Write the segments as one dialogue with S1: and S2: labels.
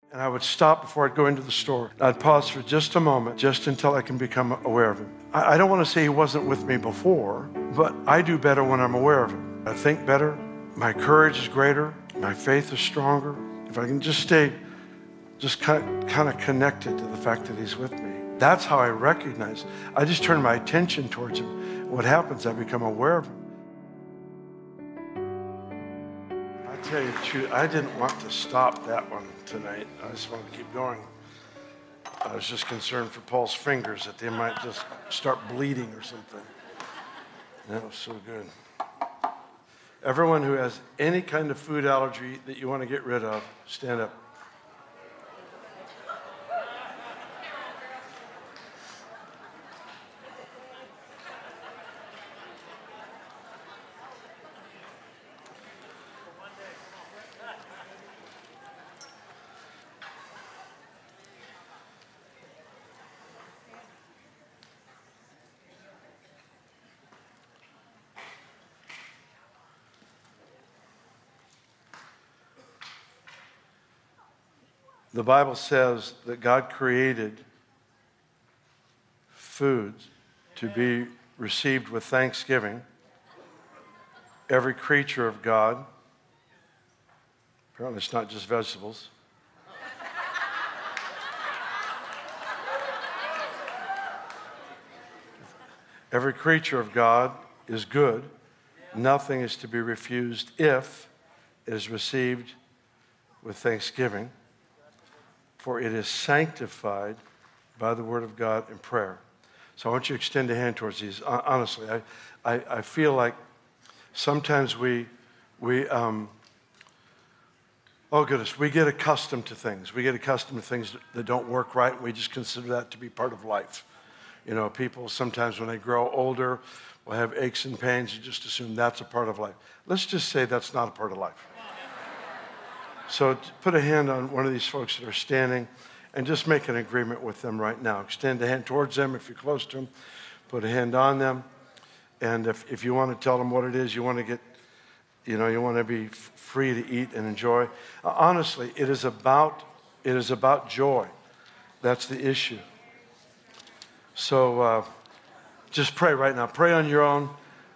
S1: and I would stop before I'd go into the store. I'd pause for just a moment, just until I can become aware of him. I don't want to say he wasn't with me before, but I do better when I'm aware of him. I think better, my courage is greater, my faith is stronger. If I can just stay kind of connected to the fact that he's with me. That's how I recognize. I just turn my attention towards him. What happens, I become aware of him. I tell you the truth, I didn't want to stop that one tonight. I just wanted to keep going. I was just concerned for Paul's fingers that they might just start bleeding or something. That was so good. Everyone who has any kind of food allergy that you want to get rid of, stand up. The Bible says that God created foods to be received with thanksgiving. Every creature of God, apparently it's not just vegetables. Every creature of God is good. Nothing is to be refused if it is received with thanksgiving. For it is sanctified by the word of God and prayer. So I want you to extend a hand towards these. Honestly, I feel like sometimes we get accustomed to things. We get accustomed to things that don't work right, and we just consider that to be part of life. You know, people sometimes when they grow older will have aches and pains. You just assume that's a part of life. Let's just say that's not a part of life. So put a hand on one of these folks that are standing and just make an agreement with them right now. Extend a hand towards them if you're close to them. Put a hand on them. And if you want to tell them what it is, you want to get, you want to be free to eat and enjoy. Honestly, it is about joy. That's the issue. So just pray right now. Pray on your own.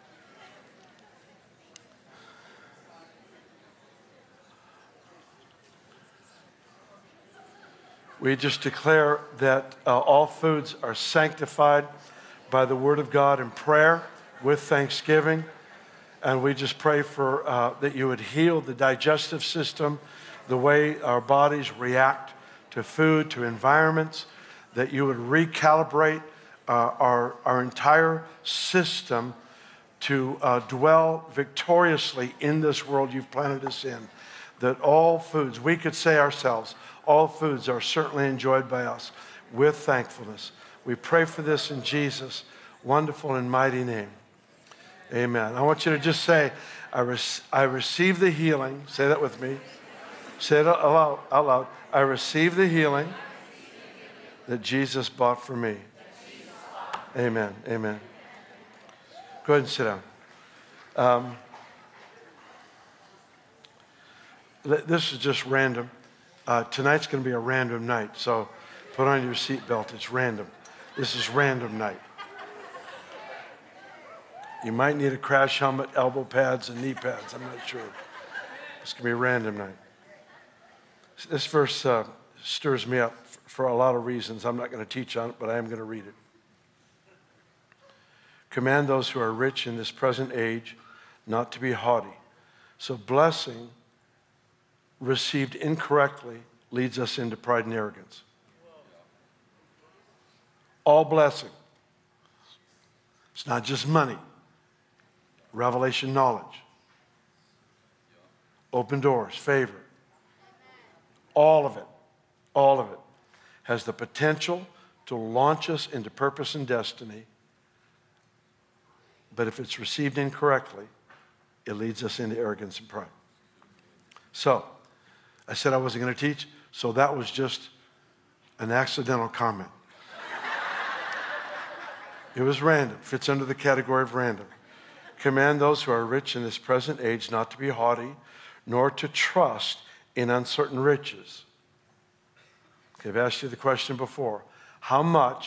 S1: We just declare that all foods are sanctified by the word of God and prayer with thanksgiving. And we just pray for that you would heal the digestive system, the way our bodies react to food, to environments, that you would recalibrate our entire system to dwell victoriously in this world you've planted us in. That all foods, we could say ourselves, all foods are certainly enjoyed by us with thankfulness. We pray for this in Jesus' wonderful and mighty name. Amen. I want you to just say, I receive the healing. Say that with me. Say it out loud. I receive the healing that Jesus bought for me. Amen. Amen. Go ahead and sit down. This is just random. Tonight's going to be a random night, so put on your seatbelt. It's random. This is random night. You might need a crash helmet, elbow pads, and knee pads. I'm not sure. It's going to be a random night. This verse stirs me up for a lot of reasons. I'm not going to teach on it, but I am going to read it. Command those who are rich in this present age not to be haughty. So blessing received incorrectly leads us into pride and arrogance. All blessing. It's not just money. Revelation knowledge. Open doors, favor. All of it has the potential to launch us into purpose and destiny. But if it's received incorrectly, it leads us into arrogance and pride. So, I said I wasn't going to teach, so that was just an accidental comment. It was random, fits under the category of random. Command those who are rich in this present age not to be haughty, nor to trust in uncertain riches. I've asked you the question before. How much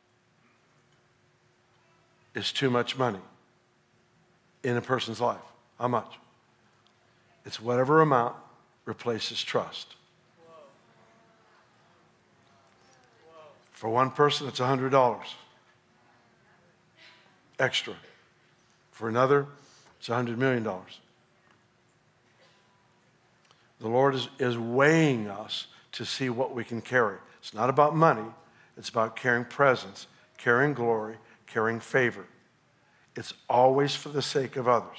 S1: is too much money in a person's life? How much? It's whatever amount replaces trust. For one person, it's $100 extra. For another, it's $100 million. The Lord is weighing us to see what we can carry. It's not about money. It's about carrying presence, carrying glory, carrying favor. It's always for the sake of others.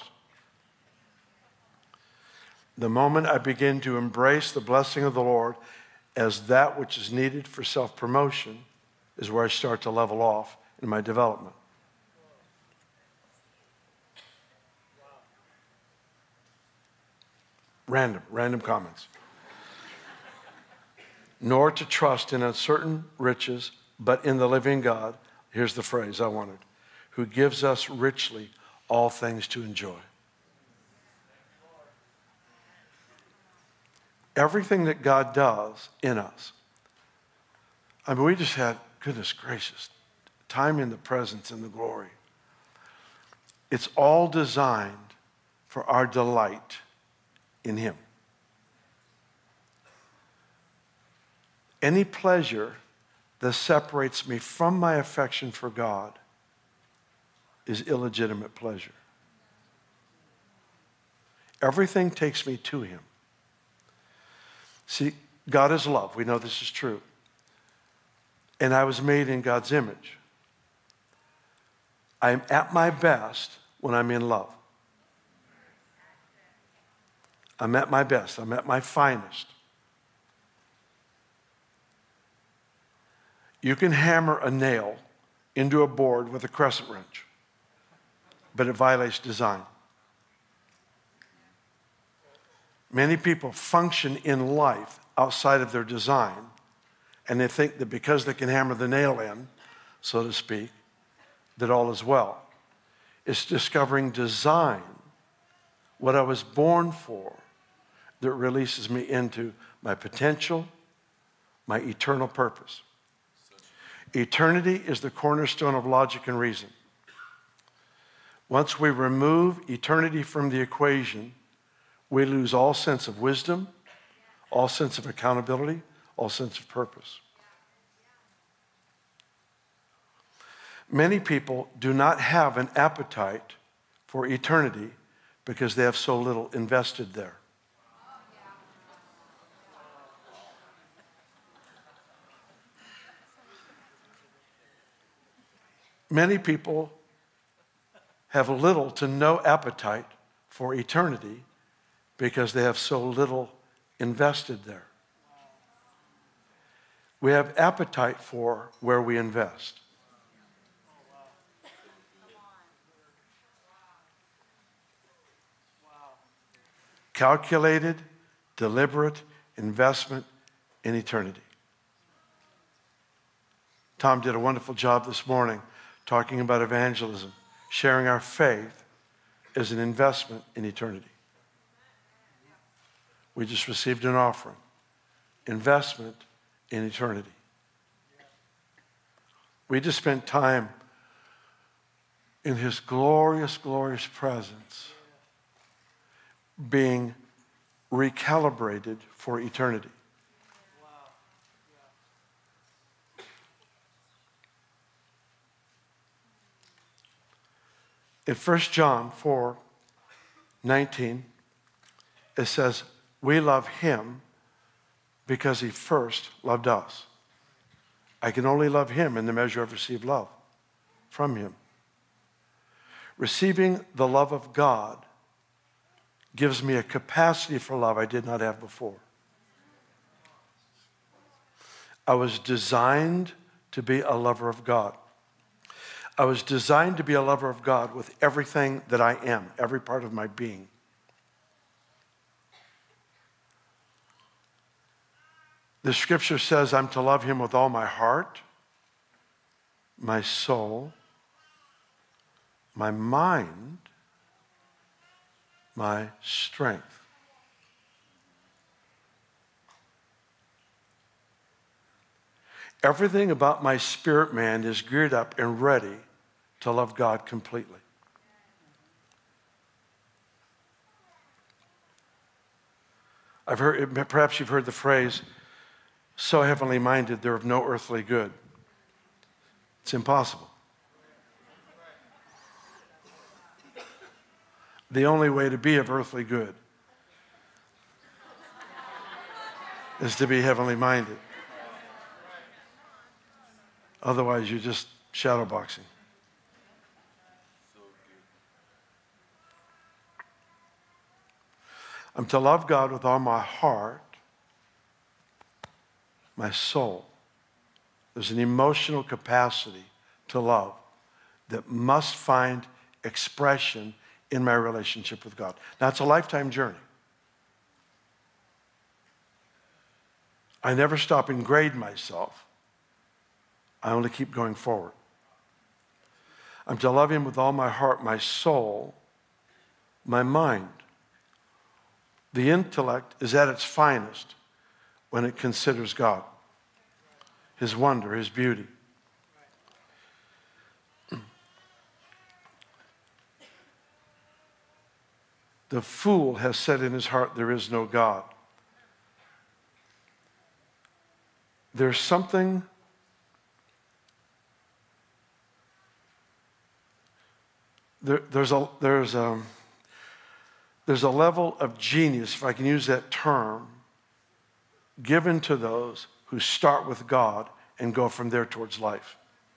S1: The moment I begin to embrace the blessing of the Lord as that which is needed for self-promotion is where I start to level off in my development. Random comments. Nor to trust in uncertain riches, but in the living God. Here's the phrase I wanted. Who gives us richly all things to enjoy. Everything that God does in us. I mean, we just had, goodness gracious, time in the presence and the glory. It's all designed for our delight in Him. Any pleasure that separates me from my affection for God is illegitimate pleasure. Everything takes me to Him. See, God is love. We know this is true. And I was made in God's image. I'm at my best when I'm in love. I'm at my best. I'm at my finest. You can hammer a nail into a board with a crescent wrench, but it violates design. Many people function in life outside of their design, and they think that because they can hammer the nail in, so to speak, that all is well. It's discovering design, what I was born for, that releases me into my potential, my eternal purpose. Eternity is the cornerstone of logic and reason. Once we remove eternity from the equation, we lose all sense of wisdom, all sense of accountability, all sense of purpose. Many people do not have an appetite for eternity because they have so little invested there. Many people have little to no appetite for eternity because they have so little invested there. We have appetite for where we invest. Calculated, deliberate investment in eternity. Tom did a wonderful job this morning talking about evangelism, sharing our faith as an investment in eternity. We just received an offering. Investment in eternity. We just spent time in His glorious, glorious presence being recalibrated for eternity. In 1 John 4:19, it says, we love Him because He first loved us. I can only love Him in the measure I've received love from Him. Receiving the love of God gives me a capacity for love I did not have before. I was designed to be a lover of God. I was designed to be a lover of God with everything that I am, every part of my being. The scripture says I'm to love Him with all my heart, my soul, my mind, my strength. Everything about my spirit man is geared up and ready to love God completely. Perhaps you've heard the phrase, so heavenly minded, they're of no earthly good. It's impossible. The only way to be of earthly good is to be heavenly minded. Otherwise, you're just shadowboxing. I'm to love God with all my heart, my soul. There's an emotional capacity to love that must find expression in my relationship with God. Now, it's a lifetime journey. I never stop and grade myself. I only keep going forward. I'm to love him with all my heart, my soul, my mind. The intellect is at its finest when it considers God, his wonder, his beauty. The fool has said in his heart, there is no God. There's something there's a level of genius, if I can use that term, given to those who start with God and go from there towards life.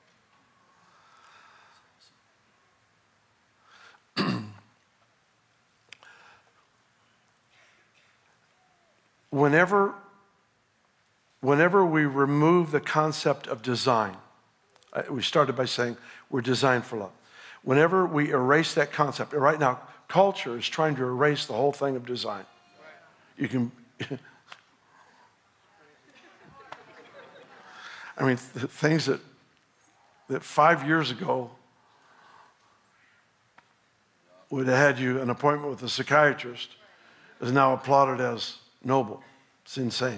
S1: Whenever we remove the concept of design, we started by saying we're designed for love. Whenever we erase that concept, right now, culture is trying to erase the whole thing of design. You can, I mean, things that 5 years ago would have had you an appointment with a psychiatrist is now applauded as noble. It's insane.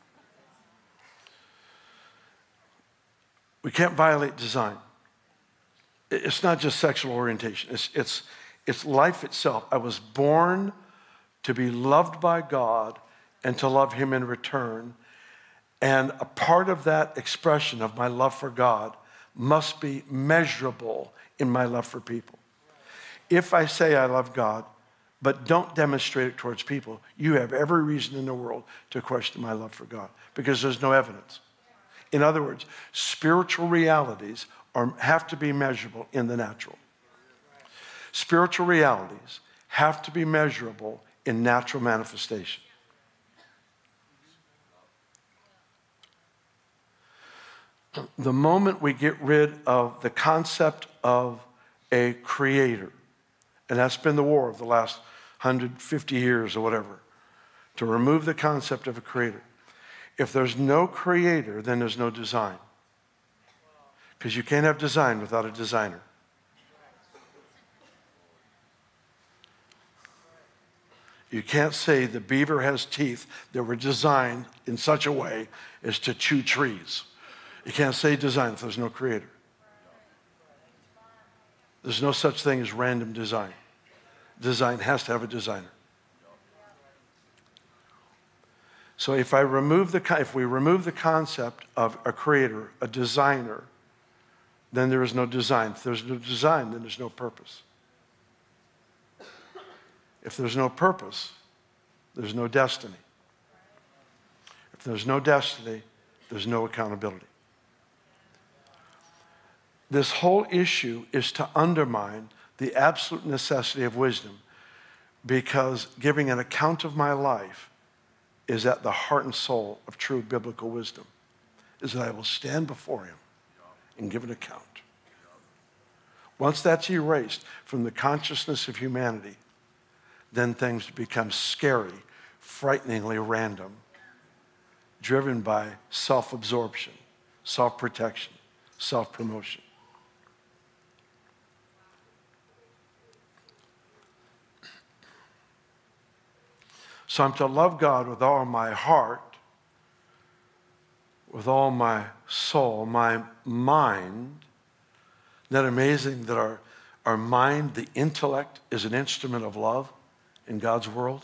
S1: We can't violate design. It's not just sexual orientation. It's life itself. I was born to be loved by God and to love him in return. And a part of that expression of my love for God must be measurable in my love for people. If I say I love God, but don't demonstrate it towards people, you have every reason in the world to question my love for God because there's no evidence. In other words, spiritual realities have to be measurable in the natural. Spiritual realities have to be measurable in natural manifestation. The moment we get rid of the concept of a creator, and that's been the war of the last 150 years or whatever, to remove the concept of a creator. If there's no creator, then there's no design. Because you can't have design without a designer. You can't say the beaver has teeth that were designed in such a way as to chew trees. You can't say design if there's no creator. There's no such thing as random design. Design has to have a designer. So if we remove the concept of a creator, a designer, then there is no design. If there's no design, then there's no purpose. If there's no purpose, there's no destiny. If there's no destiny, there's no accountability. This whole issue is to undermine the absolute necessity of wisdom, because giving an account of my life is at the heart and soul of true biblical wisdom, is that I will stand before him and give an account. Once that's erased from the consciousness of humanity, then things become scary, frighteningly random, driven by self-absorption, self-protection, self-promotion. So I'm to love God with all my heart, with all my soul, my mind. Isn't that amazing that our mind, the intellect, is an instrument of love in God's world?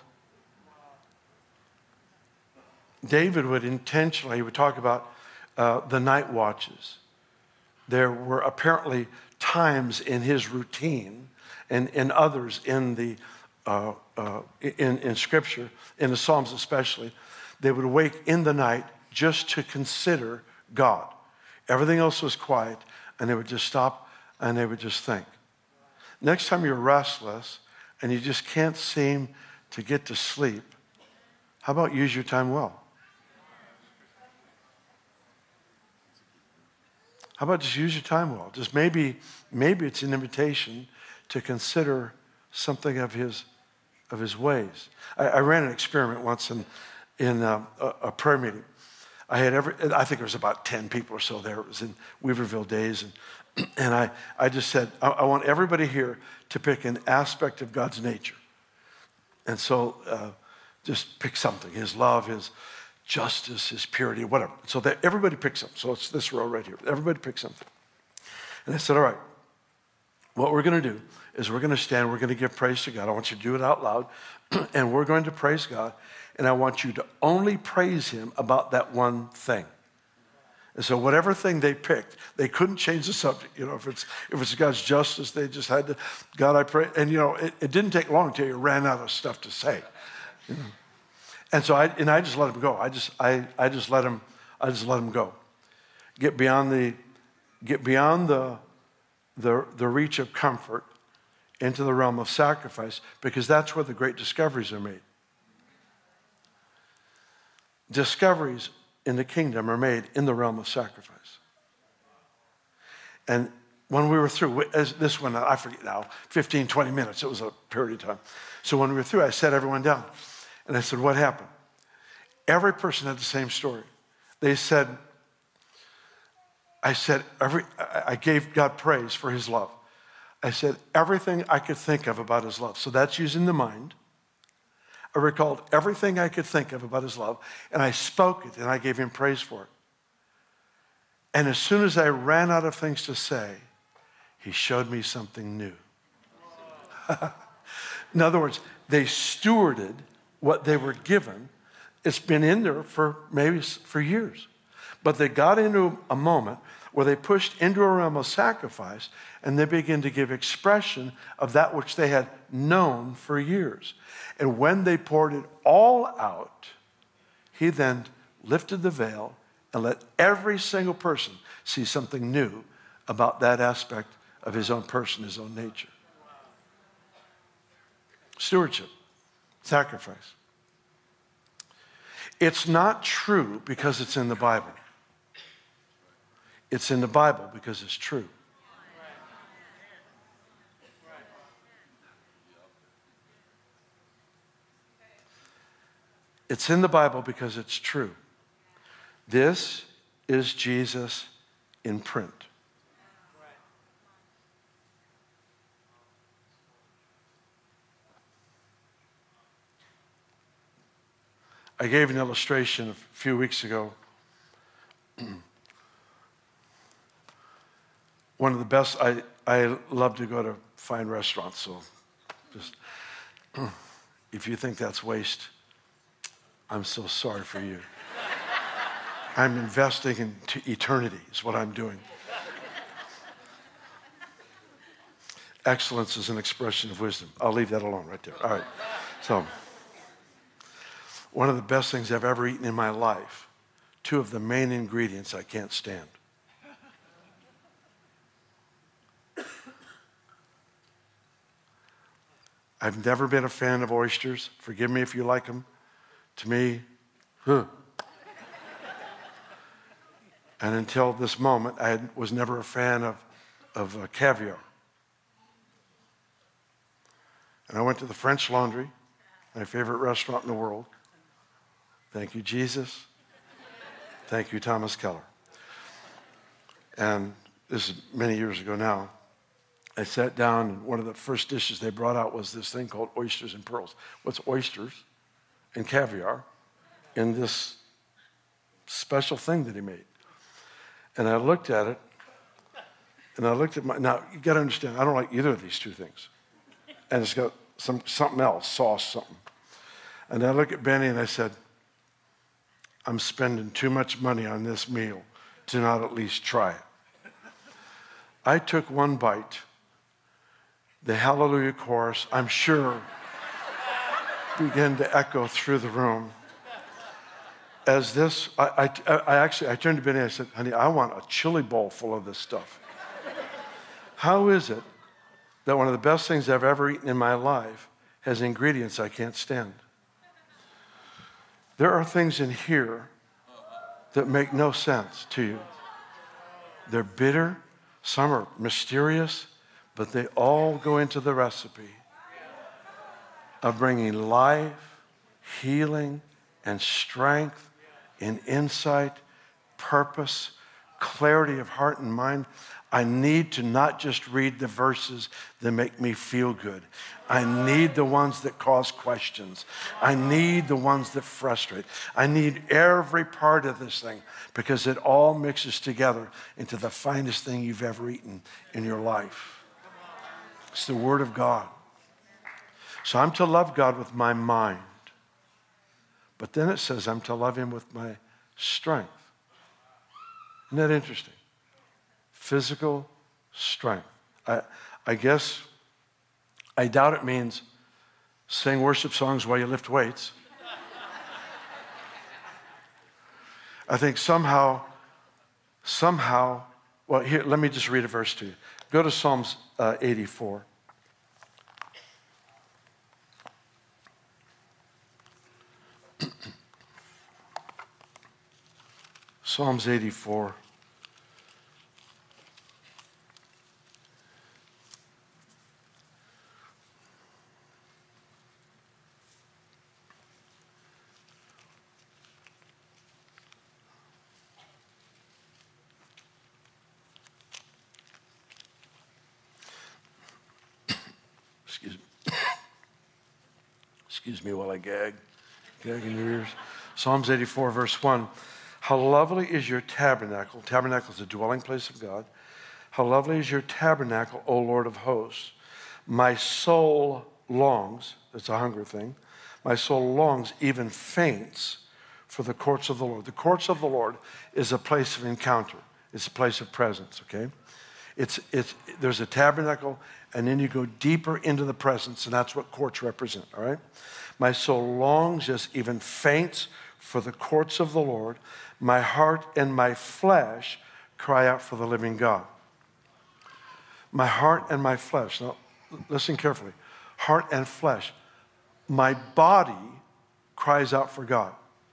S1: David would intentionally, he would talk about the night watches. There were apparently times in his routine and others in the in Scripture, in the Psalms especially, they would wake in the night just to consider God. Everything else was quiet, and they would just stop and they would just think. Next time you're restless and you just can't seem to get to sleep, how about use your time well? How about just use your time well? Just maybe it's an invitation to consider something of his ways. I ran an experiment once in a prayer meeting. I think there was about 10 people or so there. It was in Weaverville days, and I just said, I want everybody here to pick an aspect of God's nature. And so just pick something, his love, his justice, his purity, whatever. So that everybody picks something. So it's this row right here. Everybody pick something. And I said, all right, what we're going to do is we're going to stand, we're going to give praise to God. I want you to do it out loud, and we're going to praise God, and I want you to only praise him about that one thing. And so whatever thing they picked, they couldn't change the subject. You know, if it's God's justice, they just had to, God, I pray. And, you know, it didn't take long until you ran out of stuff to say. You know? And so I just let him go. I just let him go. Get beyond the reach of comfort into the realm of sacrifice, because that's where the great discoveries are made. Discoveries in the kingdom are made in the realm of sacrifice. And when we were through, as this one, I forget now, 15, 20 minutes, it was a period of time. So when we were through, I sat everyone down. And I said, what happened? Every person had the same story. They said, I gave God praise for his love. I said everything I could think of about his love. So that's using the mind. I recalled everything I could think of about his love, and I spoke it, and I gave him praise for it. And as soon as I ran out of things to say, he showed me something new. In other words, they stewarded what they were given. It's been in there for years. But they got into a moment where they pushed into a realm of sacrifice, and they began to give expression of that which they had known for years. And when they poured it all out, he then lifted the veil and let every single person see something new about that aspect of his own person, his own nature. Stewardship, sacrifice. It's not true because it's in the Bible. It's in the Bible because it's true. It's in the Bible because it's true. This is Jesus in print. I gave an illustration a few weeks ago. One of the best, I love to go to fine restaurants, so just, if you think that's waste, I'm so sorry for you. I'm investing into eternity is what I'm doing. Excellence is an expression of wisdom. I'll leave that alone right there. All right. So, one of the best things I've ever eaten in my life, two of the main ingredients I can't stand. I've never been a fan of oysters. Forgive me if you like them. To me, And until this moment, I was never a fan of caviar. And I went to the French Laundry, my favorite restaurant in the world. Thank you, Jesus. Thank you, Thomas Keller. And this is many years ago now. I sat down, and one of the first dishes they brought out was this thing called oysters and pearls. What's oysters and caviar in this special thing that he made. And I looked at it, and I looked at now you got to understand, I don't like either of these two things. And it's got something else, sauce, something. And I looked at Benny and I said, I'm spending too much money on this meal to not at least try it. I took one bite. The Hallelujah chorus, I'm sure, began to echo through the room. As this, I turned to Benny and I said, honey, I want a chili bowl full of this stuff. How is it that one of the best things I've ever eaten in my life has ingredients I can't stand? There are things in here that make no sense to you. They're bitter, some are mysterious, but they all go into the recipe of bringing life, healing, and strength, and insight, purpose, clarity of heart and mind. I need to not just read the verses that make me feel good. I need the ones that cause questions. I need the ones that frustrate. I need every part of this thing because it all mixes together into the finest thing you've ever eaten in your life. It's the Word of God. So I'm to love God with my mind. But then it says I'm to love Him with my strength. Isn't that interesting? Physical strength. I guess, I doubt it means sing worship songs while you lift weights. I think somehow, well, here, let me just read a verse to you. Go to Psalms 84. Psalms 84. Excuse me while I gag in your ears. Psalms 84, verse 1. How lovely is your tabernacle. Tabernacle is the dwelling place of God. How lovely is your tabernacle, O Lord of hosts. My soul longs, that's a hunger thing. My soul longs, even faints, for the courts of the Lord. The courts of the Lord is a place of encounter. It's a place of presence, okay? There's a tabernacle, and then you go deeper into the presence, and that's what courts represent, all right? My soul longs, yes, even faints for the courts of the Lord. My heart and my flesh cry out for the living God. My heart and my flesh. Now, listen carefully. Heart and flesh. My body cries out for God.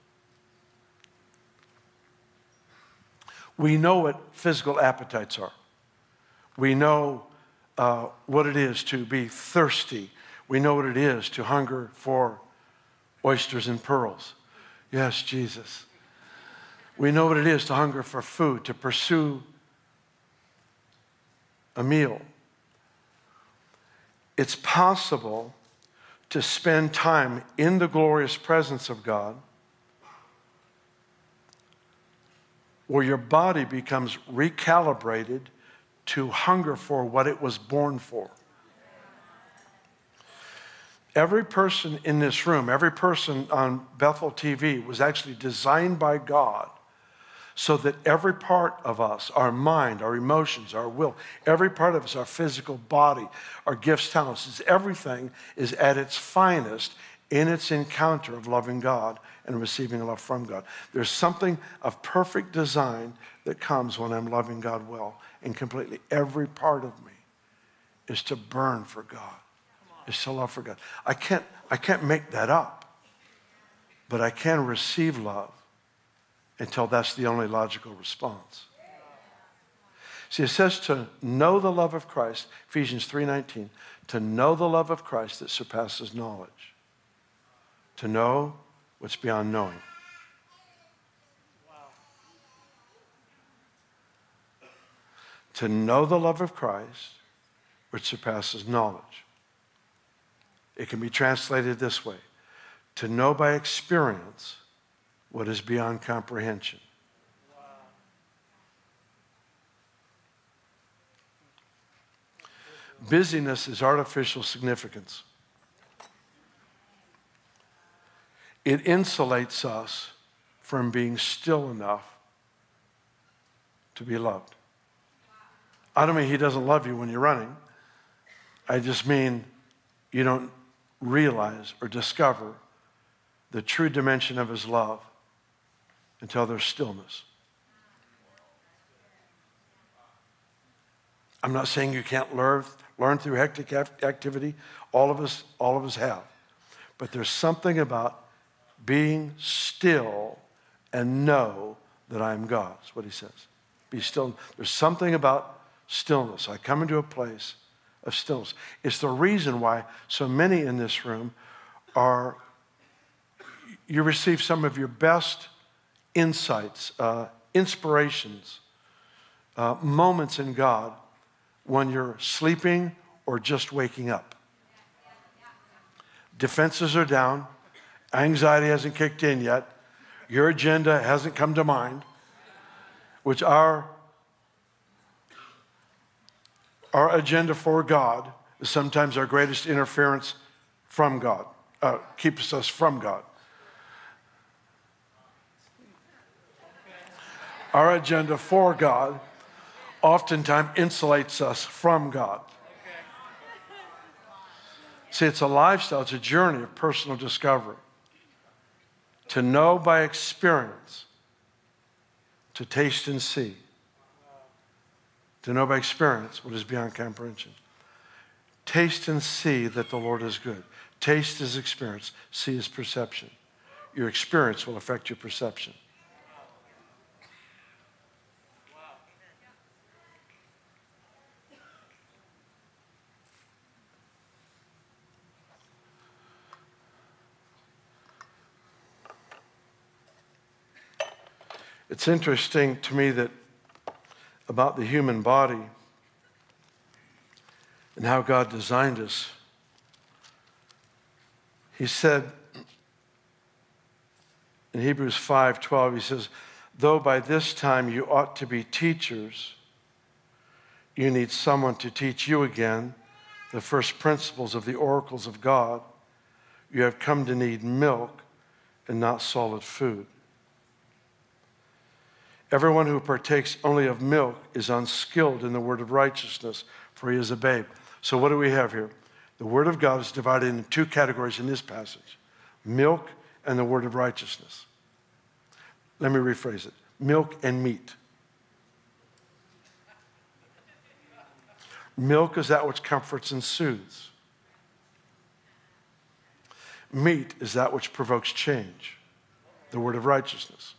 S1: We know what physical appetites are. We know what it is to be thirsty. We know what it is to hunger for oysters and pearls. Yes, Jesus. We know what it is to hunger for food, to pursue a meal. It's possible to spend time in the glorious presence of God where your body becomes recalibrated to hunger for what it was born for. Every person in this room, every person on Bethel TV was actually designed by God so that every part of us, our mind, our emotions, our will, every part of us, our physical body, our gifts, talents, everything is at its finest in its encounter of loving God and receiving love from God. There's something of perfect design that comes when I'm loving God well and completely. Every part of me is to burn for God. Is to love for God. I can't make that up, but I can receive love until that's the only logical response. See, it says to know the love of Christ, Ephesians 3:19, to know the love of Christ that surpasses knowledge. To know what's beyond knowing. To know the love of Christ which surpasses knowledge. It can be translated this way: to know by experience what is beyond comprehension. busyness is artificial significance. It insulates us from being still enough to be loved. I don't mean he doesn't love you when you're running. I just mean you don't realize or discover the true dimension of his love until there's stillness. I'm not saying you can't learn through hectic activity. All of us have. But there's something about being still and know that I am God. That's what he says. Be still. There's something about stillness. I come into a place of stillness. It's the reason why so many in this room you receive some of your best insights, inspirations, moments in God when you're sleeping or just waking up. Defenses are down. Anxiety hasn't kicked in yet. Your agenda hasn't come to mind, which our agenda for God is sometimes our greatest interference from God, keeps us from God. Our agenda for God oftentimes insulates us from God. See, it's a lifestyle, it's a journey of personal discovery. To know by experience, to taste and see. To know by experience what is beyond comprehension. Taste and see that the Lord is good. Taste is experience, see is perception. Your experience will affect your perception. It's interesting to me that about the human body and how God designed us. He said in Hebrews 5:12, he says, though by this time you ought to be teachers, you need someone to teach you again the first principles of the oracles of God. You have come to need milk and not solid food. Everyone who partakes only of milk is unskilled in the word of righteousness, for he is a babe. So what do we have here? The word of God is divided into two categories in this passage: milk and the word of righteousness. Let me rephrase it. Milk and meat. Milk is that which comforts and soothes. Meat is that which provokes change, the word of righteousness.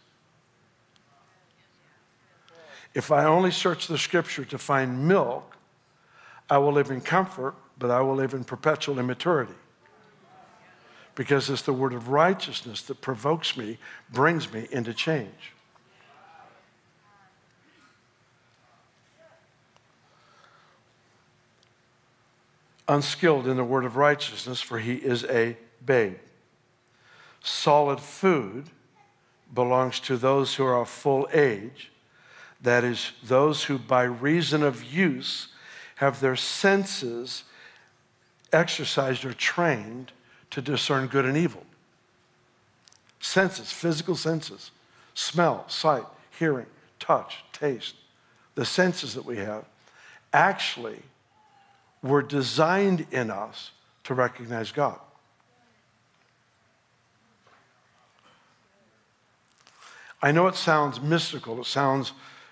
S1: If I only search the scripture to find milk, I will live in comfort, but I will live in perpetual immaturity. Because it's the word of righteousness that provokes me, brings me into change. Unskilled in the word of righteousness, for he is a babe. Solid food belongs to those who are of full age. That is, those who by reason of use have their senses exercised or trained to discern good and evil. Senses, physical senses, smell, sight, hearing, touch, taste. The senses that we have actually were designed in us to recognize God. I know it sounds mystical. It sounds,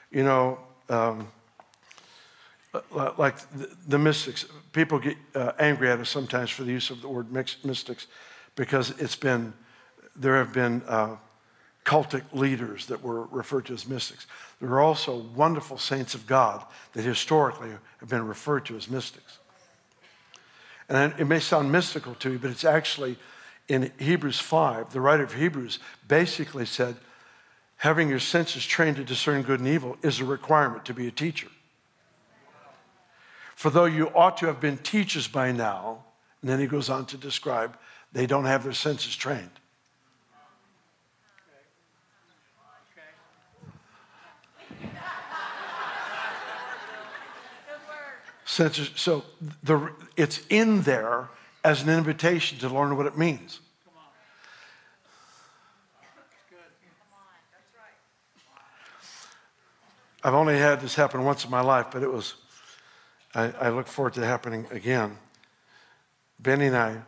S1: like the mystics. People get angry at us sometimes for the use of the word mystics because there have been cultic leaders that were referred to as mystics. There are also wonderful saints of God that historically have been referred to as mystics. And it may sound mystical to you, but it's actually in Hebrews 5, the writer of Hebrews basically said, having your senses trained to discern good and evil is a requirement to be a teacher. For though you ought to have been teachers by now, and then he goes on to describe, they don't have their senses trained. So it's in there as an invitation to learn what it means. I've only had this happen once in my life, but I look forward to it happening again. Benny and I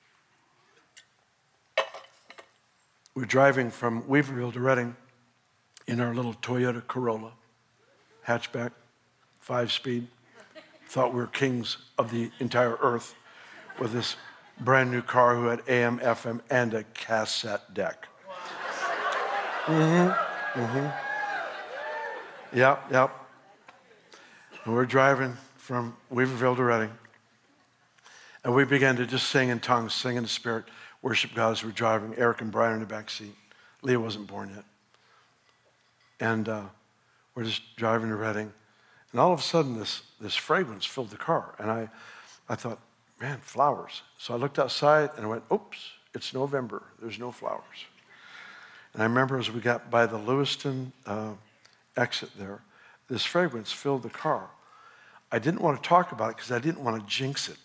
S1: were driving from Weaverville to Redding in our little Toyota Corolla, hatchback, 5-speed. Thought we were kings of the entire earth with this brand new car who had AM, FM, and a cassette deck. Yep. And we're driving from Weaverville to Redding. And we began to just sing in tongues, sing in the Spirit, worship God as we're driving. Eric and Brian in the back seat. Leah wasn't born yet. And we're just driving to Redding. And all of a sudden, this fragrance filled the car. And I thought, man, flowers. So I looked outside and I went, oops, it's November. There's no flowers. And I remember as we got by the Lewiston exit there, this fragrance filled the car. I didn't want to talk about it because I didn't want to jinx it.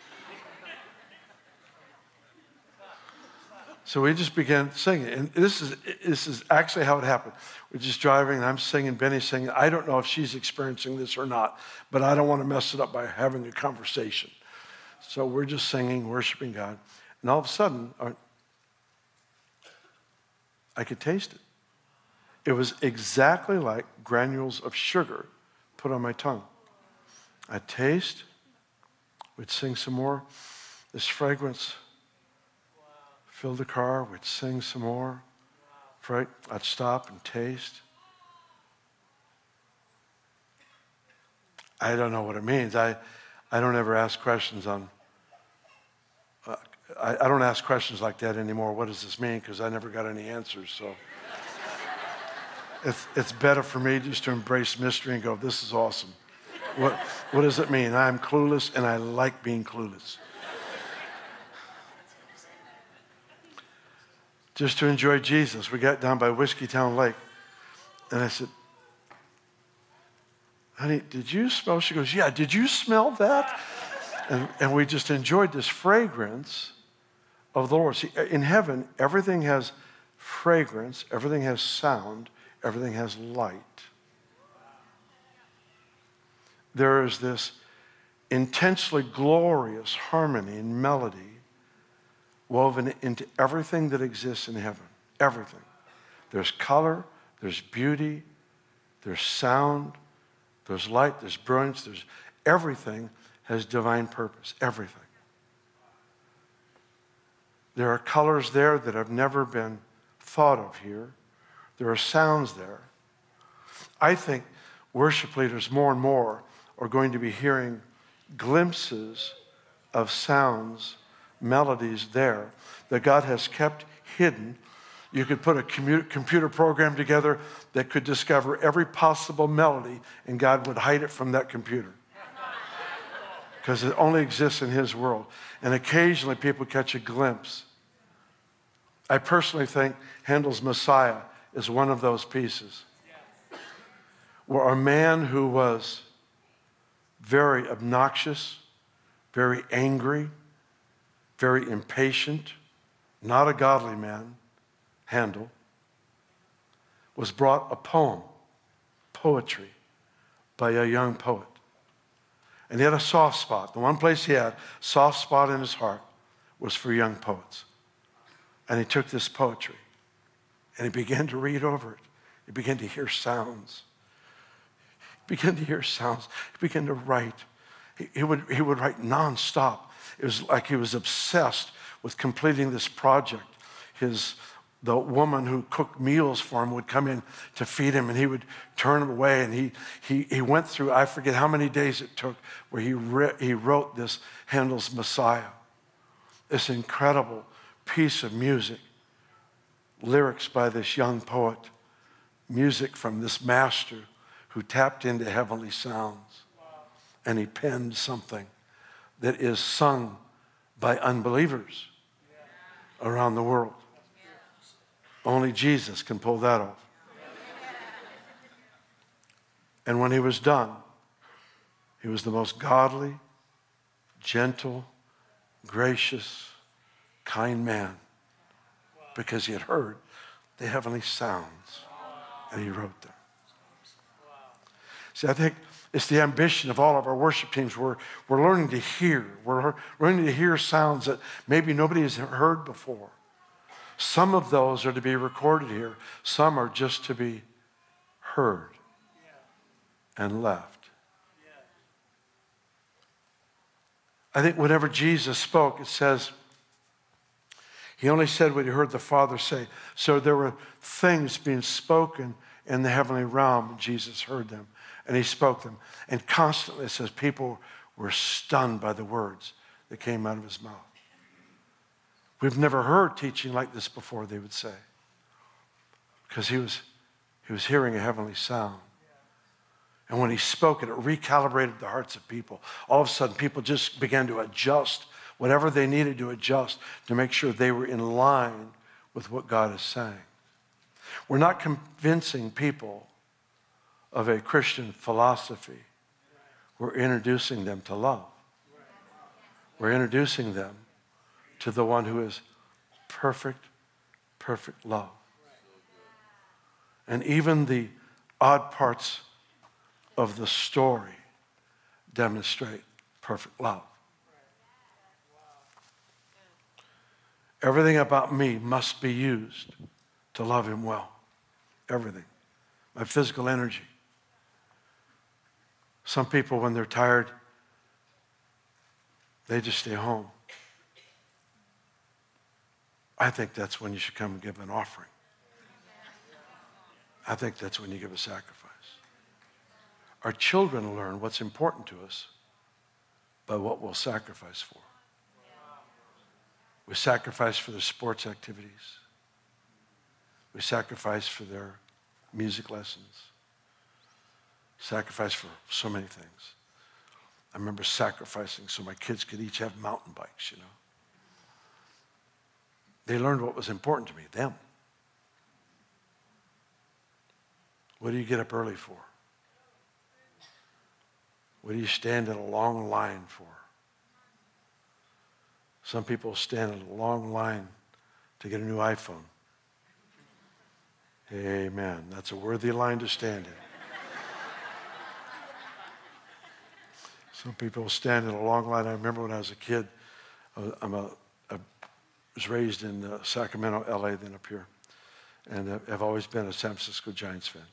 S1: So we just began singing. And this is actually how it happened. We're just driving, and I'm singing, Benny's singing. I don't know if she's experiencing this or not, but I don't want to mess it up by having a conversation. So we're just singing, worshiping God. And all of a sudden, I could taste it. It was exactly like granules of sugar put on my tongue. I'd taste, we'd sing some more. This fragrance filled the car, we'd sing some more. Right? I'd stop and taste. I don't know what it means. I don't ever ask questions on, I don't ask questions like that anymore. What does this mean? Because I never got any answers. So it's better for me just to embrace mystery and go, this is awesome. What does it mean? I'm clueless and I like being clueless. Just to enjoy Jesus. We got down by Whiskeytown Lake. And I said, honey, did you smell? She goes, yeah, did you smell that? And we just enjoyed this fragrance of the Lord. See, in heaven, everything has fragrance, everything has sound, everything has light. There is this intensely glorious harmony and melody woven into everything that exists in heaven. Everything. There's color, there's beauty, there's sound, there's light, there's brilliance, there's everything has divine purpose. Everything. There are colors there that have never been thought of here. There are sounds there. I think worship leaders more and more are going to be hearing glimpses of sounds, melodies there that God has kept hidden. You could put a computer program together that could discover every possible melody, and God would hide it from that computer because it only exists in His world. And occasionally people catch a glimpse. I personally think Handel's Messiah is one of those pieces where a man who was very obnoxious, very angry, very impatient, not a godly man, Handel, was brought a poem, poetry, by a young poet. And he had a soft spot. The one place he had, soft spot in his heart, was for young poets. And he took this poetry and he began to read over it. He began to hear sounds. He began to hear sounds. He began to write. He would write nonstop. It was like he was obsessed with completing this project. The woman who cooked meals for him would come in to feed him, and he would turn him away. And he went through, I forget how many days it took, where he wrote this Handel's Messiah, this incredible piece of music, lyrics by this young poet, music from this master who tapped into heavenly sounds, and he penned something that is sung by unbelievers around the world. Only Jesus can pull that off. And when he was done, He was the most godly, gentle, gracious, kind man because he had heard the heavenly sounds and he wrote them. See, I think it's the ambition of all of our worship teams. We're learning to hear. We're learning to hear sounds that maybe nobody has heard before. Some of those are to be recorded here. Some are just to be heard and left. I think whenever Jesus spoke, it says, he only said what he heard the Father say. So there were things being spoken in the heavenly realm, and Jesus heard them, and he spoke them. And constantly, it says, people were stunned by the words that came out of his mouth. We've never heard teaching like this before, they would say, because he was hearing a heavenly sound. And when he spoke it recalibrated the hearts of people. All of a sudden, people just began to adjust whatever they needed to adjust to make sure they were in line with what God is saying. We're not convincing people of a Christian philosophy. We're introducing them to love. We're introducing them to the one who is perfect, perfect love. And even the odd parts of the story demonstrate perfect love. Everything about me must be used to love him well. Everything. My physical energy. Some people, when they're tired, they just stay home. I think that's when you should come and give an offering. I think that's when you give a sacrifice. Our children learn what's important to us by what we'll sacrifice for. We sacrifice for their sports activities. We sacrifice for their music lessons. Sacrifice for so many things. I remember sacrificing so my kids could each have mountain bikes, you know. They learned what was important to me, them. What do you get up early for? What do you stand in a long line for? Some people stand in a long line to get a new iPhone. Amen. That's a worthy line to stand in. Some people stand in a long line. I remember when I was a kid, I was raised in Sacramento, LA, then up here. And I've always been a San Francisco Giants fan.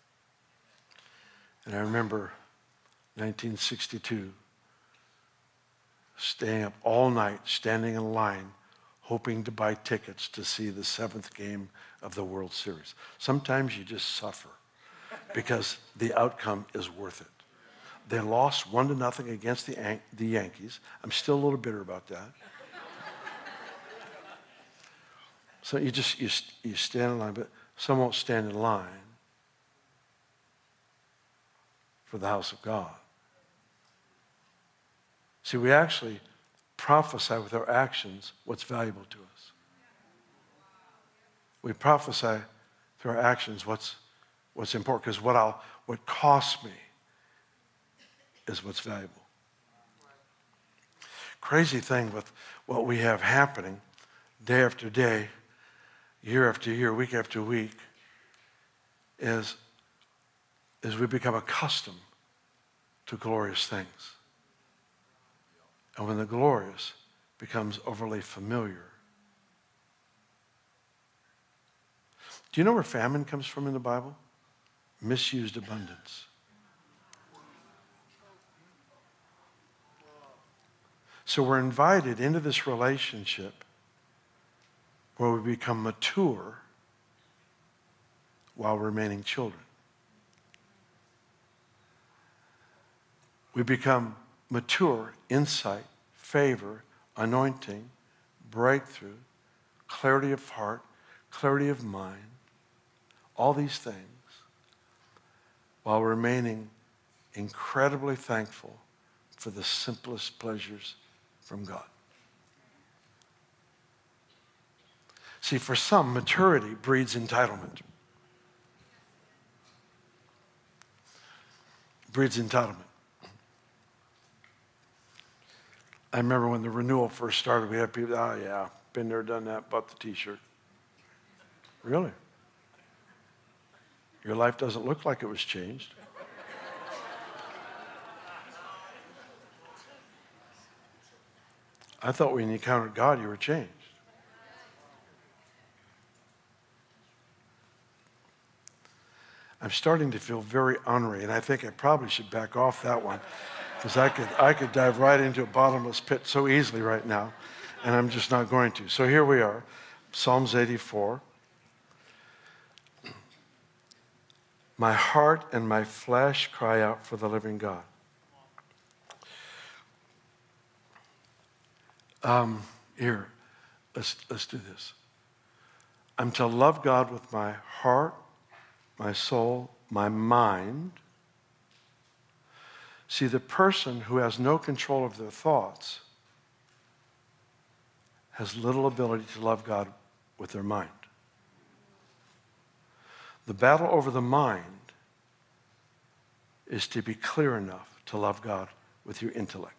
S1: And I remember 1962, staying up all night, standing in line, hoping to buy tickets to see the 7th game of the World Series. Sometimes you just suffer because the outcome is worth it. They lost 1-0 against the Yankees. I'm still a little bitter about that. So you stand in line, but some won't stand in line for the house of God. See, we actually prophesy with our actions what's valuable to us. We prophesy through our actions what's important, because what costs me is what's valuable. Crazy thing with what we have happening day after day, year after year, week after week, is we become accustomed to glorious things. And when the glorious becomes overly familiar. Do you know where famine comes from in the Bible? Misused abundance. So we're invited into this relationship where we become mature while remaining children. We become mature, insight, favor, anointing, breakthrough, clarity of heart, clarity of mind, all these things, while remaining incredibly thankful for the simplest pleasures from God. See, for some, maturity breeds entitlement. Breeds entitlement. I remember when the renewal first started, we had people, oh yeah, been there, done that, bought the t-shirt. Really? Your life doesn't look like it was changed. I thought when you encountered God, you were changed. I'm starting to feel very ornery, and I think I probably should back off that one, because I could dive right into a bottomless pit so easily right now, and I'm just not going to. So here we are, Psalms 84. My heart and my flesh cry out for the living God. Here, let's do this. I'm to love God with my heart, my soul, my mind. See, the person who has no control of their thoughts has little ability to love God with their mind. The battle over the mind is to be clear enough to love God with your intellect.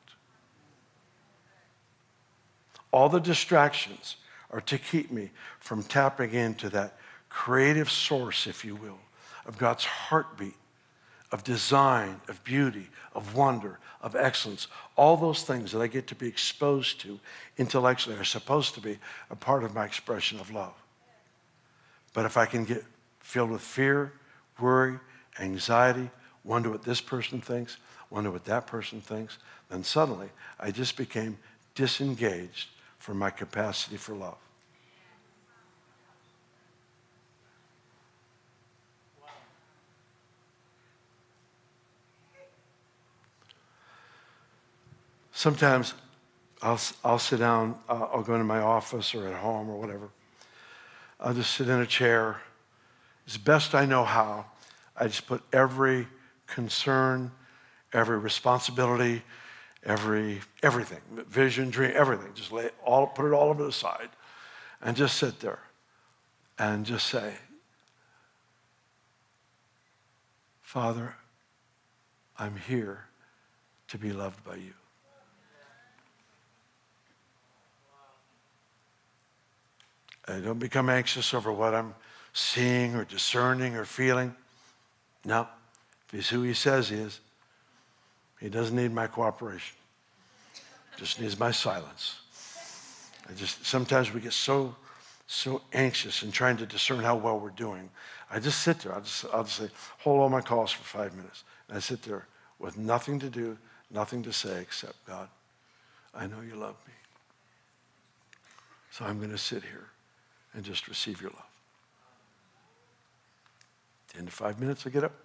S1: All the distractions are to keep me from tapping into that creative source, if you will, of God's heartbeat, of design, of beauty, of wonder, of excellence. All those things that I get to be exposed to intellectually are supposed to be a part of my expression of love. But if I can get filled with fear, worry, anxiety, wonder what this person thinks, wonder what that person thinks, then suddenly I just became disengaged from my capacity for love. Sometimes I'll sit down, I'll go into my office or at home or whatever. I'll just sit in a chair. As best I know how, I just put every concern, every responsibility, everything, vision, dream, everything, just put it all of it aside and just sit there and just say, Father, I'm here to be loved by you. I don't become anxious over what I'm seeing or discerning or feeling. No, if he's who he says he is, he doesn't need my cooperation. Just needs my silence. Sometimes we get so anxious in trying to discern how well we're doing. I just sit there. I'll just say, hold all my calls for 5 minutes. And I sit there with nothing to do, nothing to say except, God, I know you love me. So I'm going to sit here and just receive your love. 10 to 5 minutes, I get up.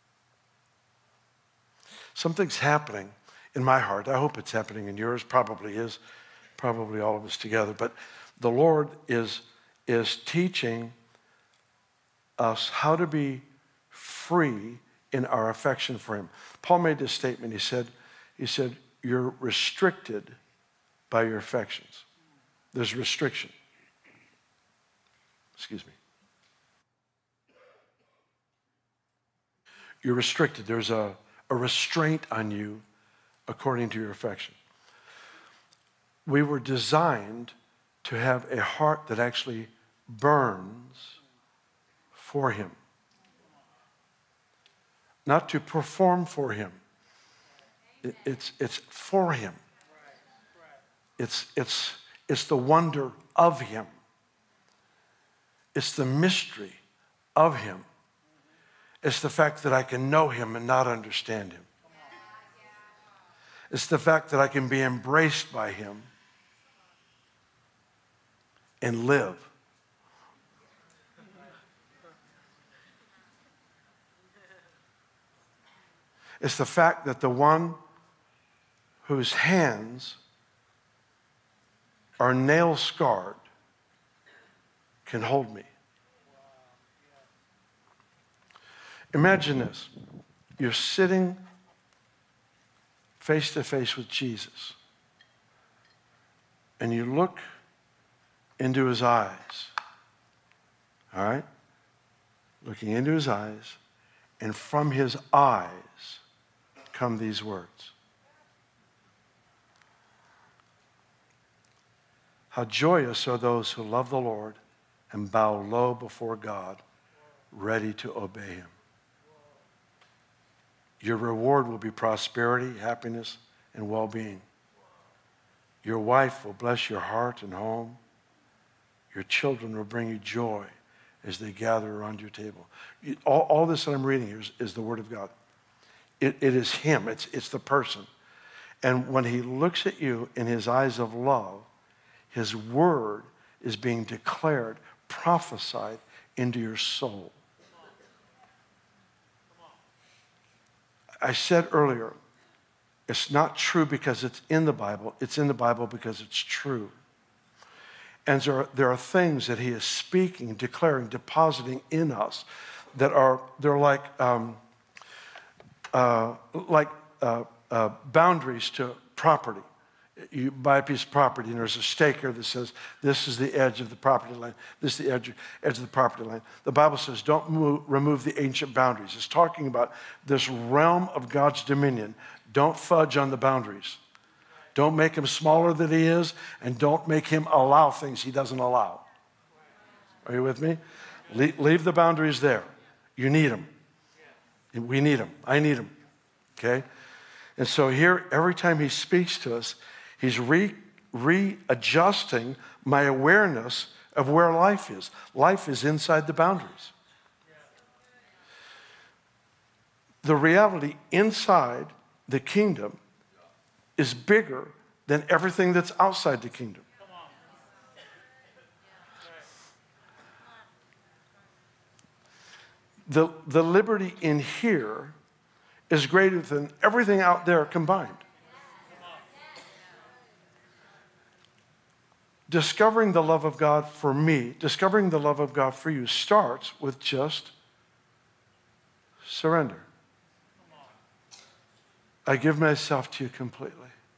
S1: Something's happening in my heart. I hope it's happening in yours. Probably is. Probably all of us together. But the Lord is teaching us how to be free in our affection for him. Paul made this statement. He said, you're restricted by your affections. There's restriction. Excuse me. You're restricted. There's a restraint on you according to your affection. We were designed to have a heart that actually burns for him. Not to perform for him. It's for him. It's the wonder of him. It's the mystery of him. It's the fact that I can know him and not understand him. It's the fact that I can be embraced by him and live. It's the fact that the one whose hands are nail scarred can hold me. Imagine this. You're sitting face to face with Jesus, and you look into his eyes, all right? Looking into his eyes, and from his eyes come these words. How joyous are those who love the Lord and bow low before God, ready to obey him. Your reward will be prosperity, happiness, and well-being. Your wife will bless your heart and home. Your children will bring you joy as they gather around your table. All this that I'm reading here is the Word of God. It is him. It's the person. And when he looks at you in his eyes of love, his word is being declared, prophesied into your soul. I said earlier, it's not true because it's in the Bible. It's in the Bible because it's true. And there are things that he is speaking, declaring, depositing in us that they're like boundaries to property. You buy a piece of property and there's a stake here that says, this is the edge of the property line. This is the edge of the property line. The Bible says, don't remove the ancient boundaries. It's talking about this realm of God's dominion. Don't fudge on the boundaries. Don't make him smaller than he is, and don't make him allow things he doesn't allow. Are you with me? Leave the boundaries there. You need them. We need them. I need them. Okay? And so here, every time he speaks to us, he's readjusting my awareness of where life is. Life is inside the boundaries. The reality inside the kingdom is bigger than everything that's outside the kingdom. The liberty in here is greater than everything out there combined. Discovering the love of God for me, discovering the love of God for you starts with just surrender. I give myself to you completely.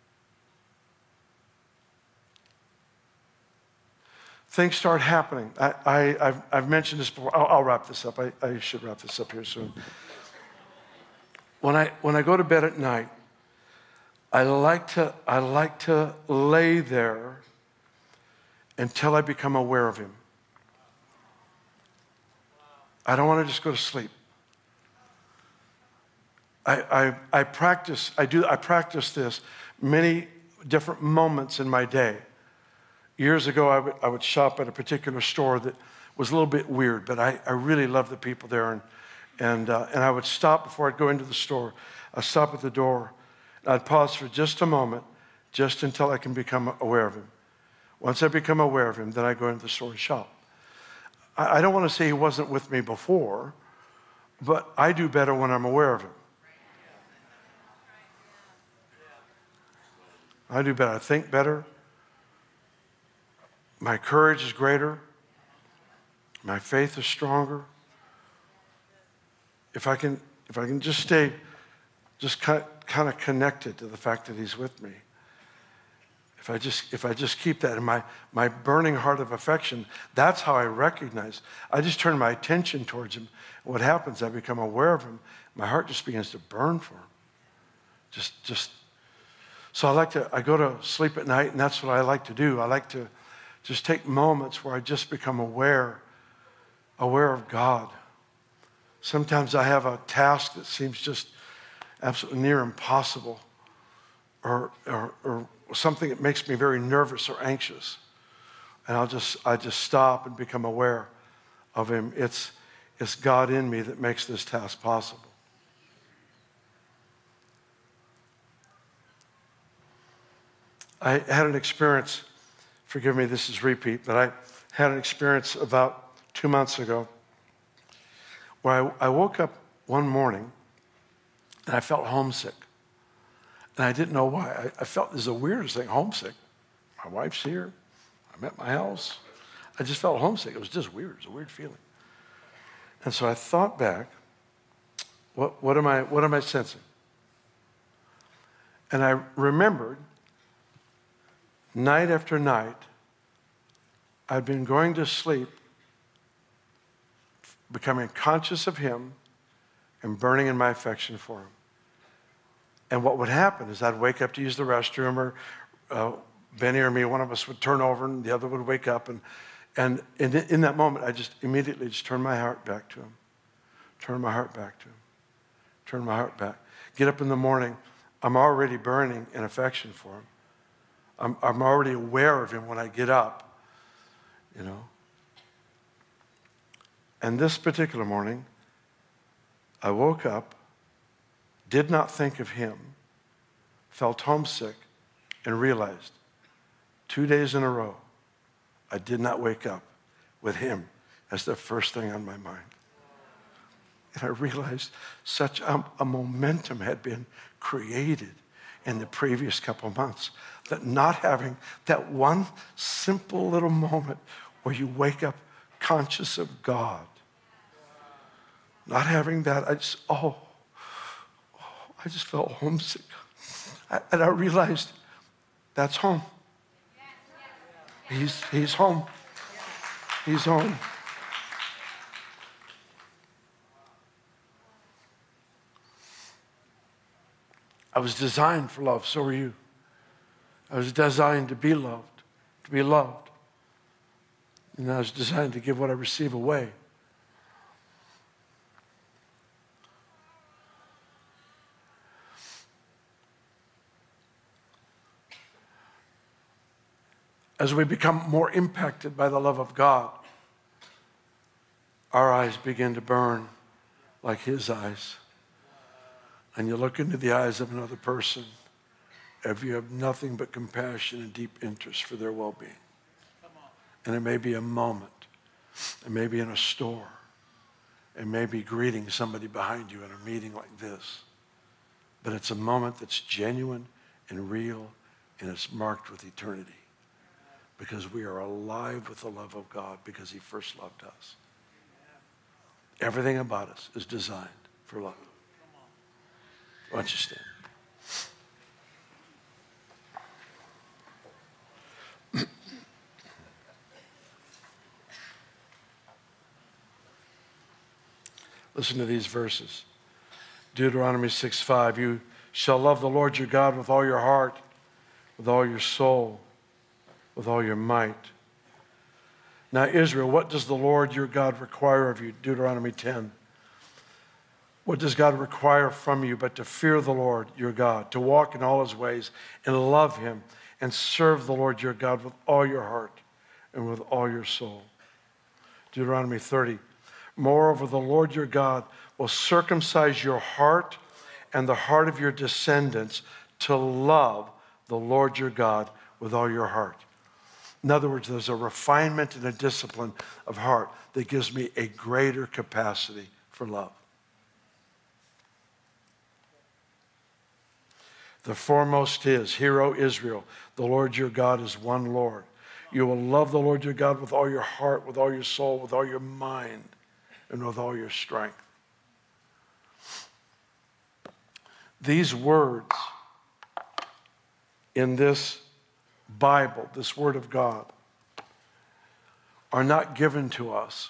S1: Things start happening. I've mentioned this before. I'll wrap this up. I should wrap this up here soon. When I go to bed at night, I like to lay there until I become aware of him. I don't want to just go to sleep. I practice this many different moments in my day. Years ago, I would shop at a particular store that was a little bit weird, but I really loved the people there. And I would stop before I'd go into the store. I'd stop at the door. I'd pause for just a moment, just until I can become aware of him. Once I become aware of him, then I go into the store and shop. I don't want to say he wasn't with me before, but I do better when I'm aware of him. I do better. I think better. My courage is greater. My faith is stronger. If I can just stay kind of connected to the fact that he's with me. If I just keep that in my burning heart of affection, that's how I recognize. I just turn my attention towards him. What happens, I become aware of him. My heart just begins to burn for him. So I go to sleep at night, and that's what I like to do. I like to just take moments where I just become aware of God. Sometimes I have a task that seems just absolutely near impossible, or something that makes me very nervous or anxious. And I just stop and become aware of him. It's God in me that makes this task possible. I had an experience, forgive me, this is repeat, but I had an experience about 2 months ago where I woke up one morning and I felt homesick. And I didn't know why. I felt this is the weirdest thing, homesick. My wife's here. I'm at my house. I just felt homesick. It was just weird. It was a weird feeling. And so I thought back, what am I sensing? And I remembered night after night, I'd been going to sleep, becoming conscious of him and burning in my affection for him. And what would happen is I'd wake up to use the restroom or Benny or me, one of us would turn over and the other would wake up. And in that moment, I just immediately just turned my heart back to him. Turn my heart back to him. Turn my heart back. Get up in the morning. I'm already burning in affection for him. I'm already aware of him when I get up, you know. And this particular morning, I woke up, did not think of him, felt homesick, and realized 2 days in a row, I did not wake up with him as the first thing on my mind. And I realized such a momentum had been created in the previous couple of months that not having that one simple little moment where you wake up conscious of God, not having that, I just felt homesick. And I realized that's home. He's home. He's home. I was designed for love, so were you. I was designed to be loved, to be loved. And I was designed to give what I receive away. As we become more impacted by the love of God, our eyes begin to burn like his eyes. And you look into the eyes of another person, if you have nothing but compassion and deep interest for their well-being. And it may be a moment. It may be in a store. It may be greeting somebody behind you in a meeting like this. But it's a moment that's genuine and real, and it's marked with eternity. Because we are alive with the love of God because he first loved us. Everything about us is designed for love. Why don't you stand? Listen to these verses. Deuteronomy 6:5, you shall love the Lord your God with all your heart, with all your soul, with all your might. Now, Israel, what does the Lord your God require of you? Deuteronomy 10. What does God require from you but to fear the Lord your God, to walk in all his ways and love him and serve the Lord your God with all your heart and with all your soul? Deuteronomy 30. Moreover, the Lord your God will circumcise your heart and the heart of your descendants to love the Lord your God with all your heart. In other words, there's a refinement and a discipline of heart that gives me a greater capacity for love. The foremost is, hear, O Israel, the Lord your God is one Lord. You will love the Lord your God with all your heart, with all your soul, with all your mind, and with all your strength. These words in this Bible, this Word of God, are not given to us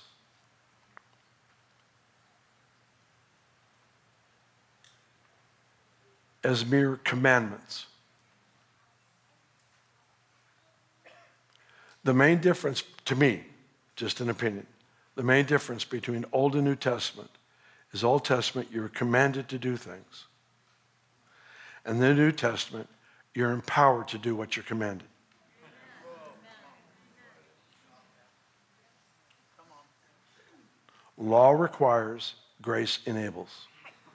S1: as mere commandments. The main difference, to me, just an opinion, the main difference between Old and New Testament is Old Testament, you're commanded to do things. And the New Testament, you're empowered to do what you're commanded. Law requires, grace enables.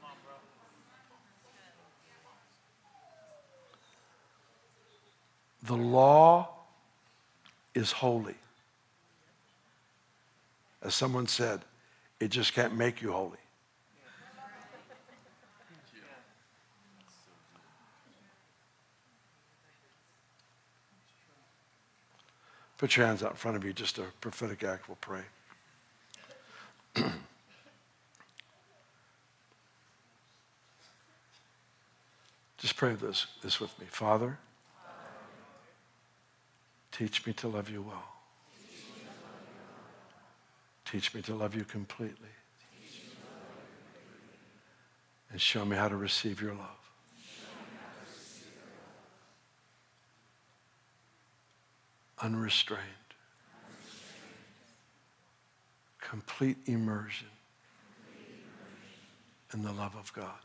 S1: The law is holy. As someone said, it just can't make you holy. Put your hands out in front of you, just a prophetic act, we'll pray. Just pray this with me. Father, teach me to love you well. Teach me to love you completely. And show me how to receive your love. unrestrained, complete immersion in the love of God.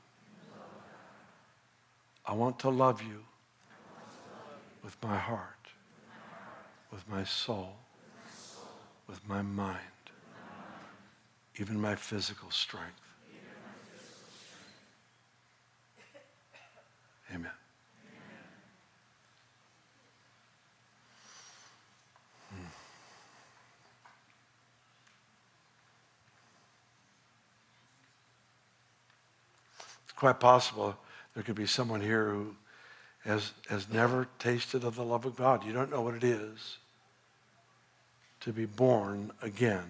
S1: I want to love you with my heart, with my soul, with my mind, even my physical strength. Amen. It's quite possible there could be someone here who has never tasted of the love of God. You don't know what it is to be born again.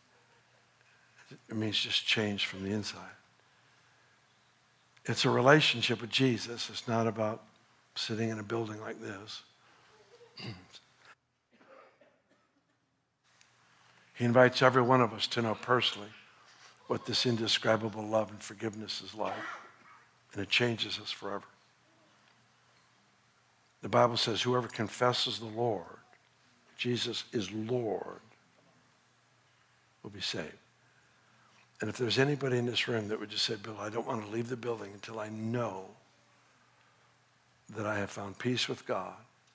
S1: It means just change from the inside. It's a relationship with Jesus. It's not about sitting in a building like this. He invites every one of us to know personally what this indescribable love and forgiveness is like. And it changes us forever. The Bible says whoever confesses the Lord, Jesus is Lord, will be saved. And if there's anybody in this room that would just say, Bill, I don't want to leave the building until I know that I have found peace with God,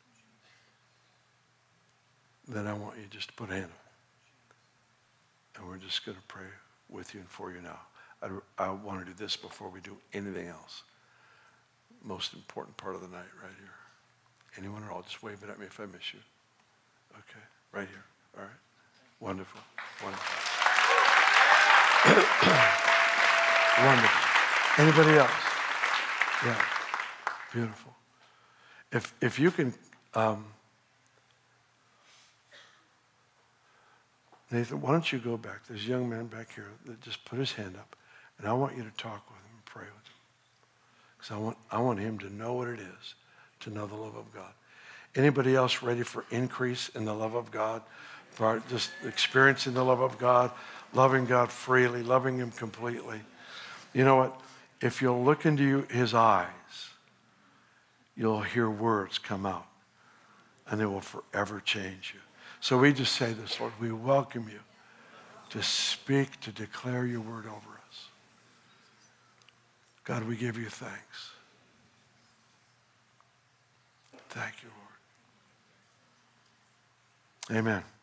S1: then I want you just to put a hand up. And we're just going to pray with you and for you now. I want to do this before we do anything else. Most important part of the night right here. Anyone at all, just wave it at me if I miss you. Okay, right here. All right. Wonderful. Wonderful. Wonderful. Anybody else? Yeah. Beautiful. If you can, Nathan, why don't you go back? There's a young man back here that just put his hand up, and I want you to talk with him and pray with him. Because I want him to know what it is to know the love of God. Anybody else ready for increase in the love of God? Just experiencing the love of God, loving God freely, loving him completely. You know what? If you'll look into his eyes, you'll hear words come out, and they will forever change you. So we just say this, Lord, we welcome you to speak, to declare your word over us. God, we give you thanks. Thank you, Lord. Amen.